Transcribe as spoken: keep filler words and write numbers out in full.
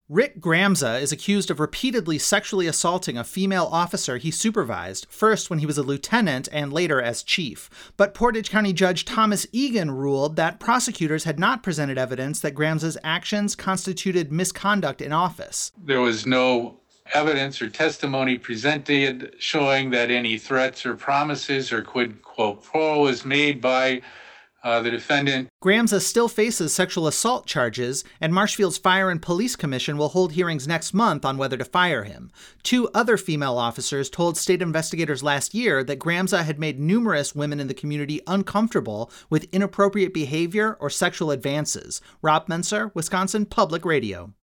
Rick Gramza is accused of repeatedly sexually assaulting a female officer he supervised, first when he was a lieutenant and later as chief. But Portage County Judge Thomas Egan ruled that prosecutors had not presented evidence that Gramza's actions constituted misconduct in office. There was no evidence or testimony presented showing that any threats or promises or quid pro quo was made by Uh, the defendant. Gramza still faces sexual assault charges, and Marshfield's Fire and Police Commission will hold hearings next month on whether to fire him. Two other female officers told state investigators last year that Gramza had made numerous women in the community uncomfortable with inappropriate behavior or sexual advances. Rob Menser, Wisconsin Public Radio.